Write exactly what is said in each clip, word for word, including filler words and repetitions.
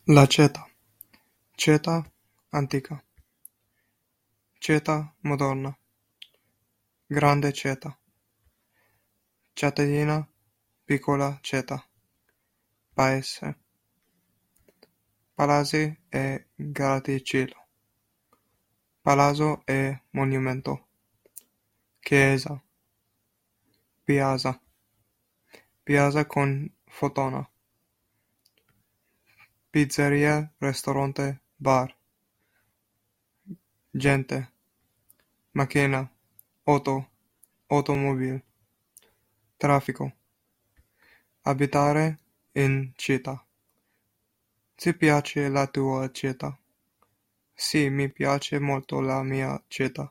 La città. Città antica. Città moderna. Grande città. Cittadina, piccola città. Paese. Palazzi e grattacielo. Palazzo e monumento. Chiesa. Piazza. Piazza con fontana. Pizzeria, ristorante, bar. Gente. Macchina. Auto. Automobile. Traffico. Abitare in città. Ti piace la tua città? Sì, mi piace molto la mia città.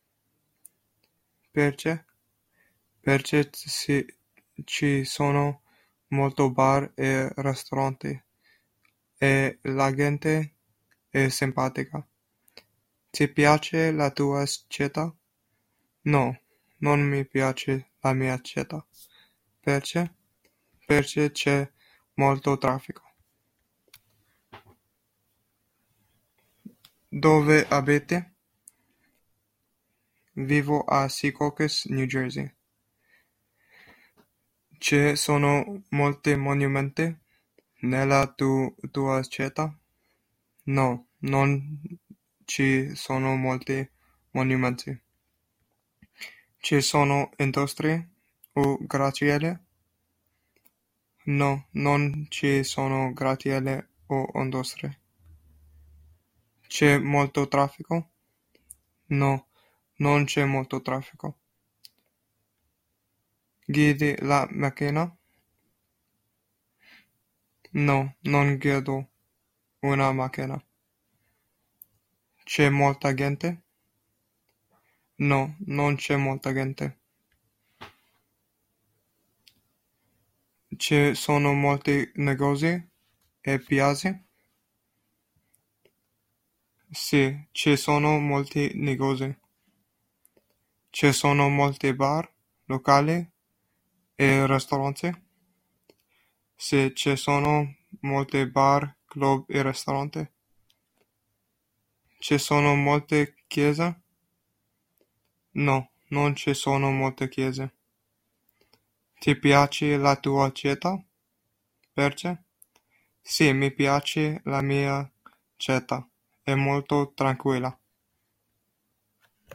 Perché? Perché ci ci sono molto bar e ristoranti e la gente è simpatica. Ti piace la tua città? No, non mi piace la mia città. Perché? Perché c'è molto traffico. Dove abiti? Vivo a Secaucus, New Jersey. Ci sono molti monumenti nella tu- tua città? No, non ci sono molti monumenti. Ci sono industrie o grattacieli? No, non ci sono grattacieli o industrie. C'è molto traffico? No, non c'è molto traffico. Guidi la macchina? No, non guido una macchina. C'è molta gente? No, non c'è molta gente. Ci sono molti negozi e piazze? Sì, ci sono molti negozi. Ci sono molti bar, locali e ristoranti? Sì, ci sono molti bar, club e ristoranti. Ci sono molte chiese? No, non ci sono molte chiese. Ti piace la tua città? Perché? Sì, mi piace la mia città. È molto tranquilla.